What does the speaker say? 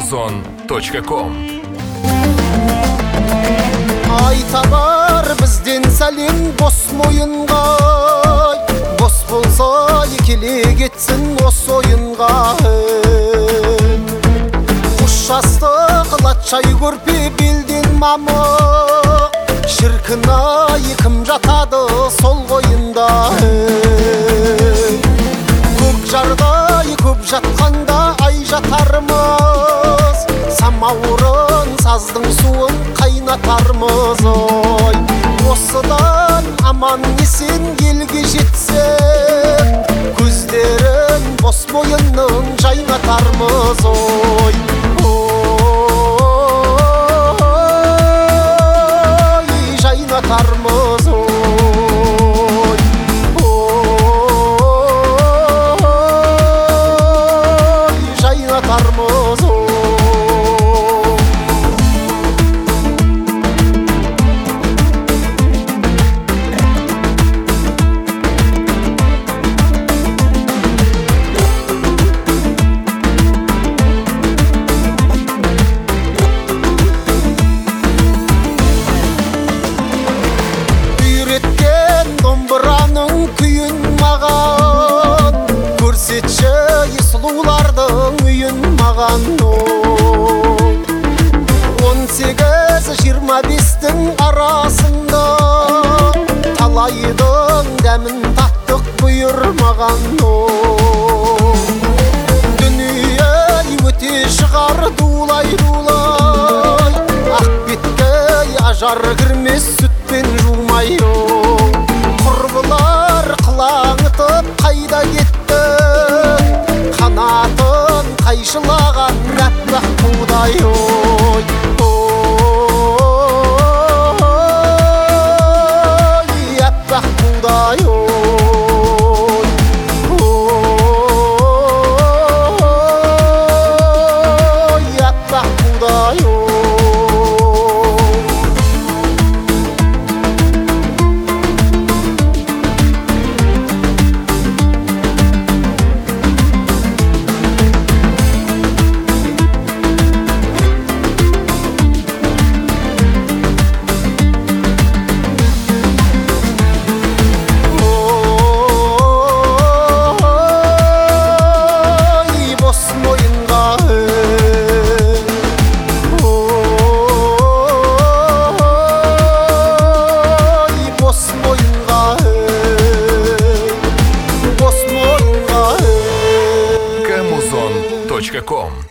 Kemuzon.com. Айта бар бізден сәлем бос мойынға, бос болса екеле кетсін осы ойынға. Құш жастық латшай көрпе белден мамық, шіркін-ай кім жатады сол қойында. Көк жардай көп жатқанда ай жатармыз, самаурын саздың суын қайнатармыз. Ой, осыдан аман есен елге жетсек, көздерін бос мойынның жайнатармыз. Ой, ой, жайнатармыз. Ой, жайнатармыз. Домбыраның күйін маған көрсетші, сұлулардың үйін маған. 18-25-тің арасында талайдың дәмін таттық бұйырмаған. Дүние өте шығар дулай-дулай, ақ бетке ажар кірмес сүтпен жумай. Құрбылар қылаңытып қайда кетті, қанатын қайшылаған әппақ қудай. Ой, ой, әппақ қудай. Ой, ой, әппақ қудай. Kemuzon.com.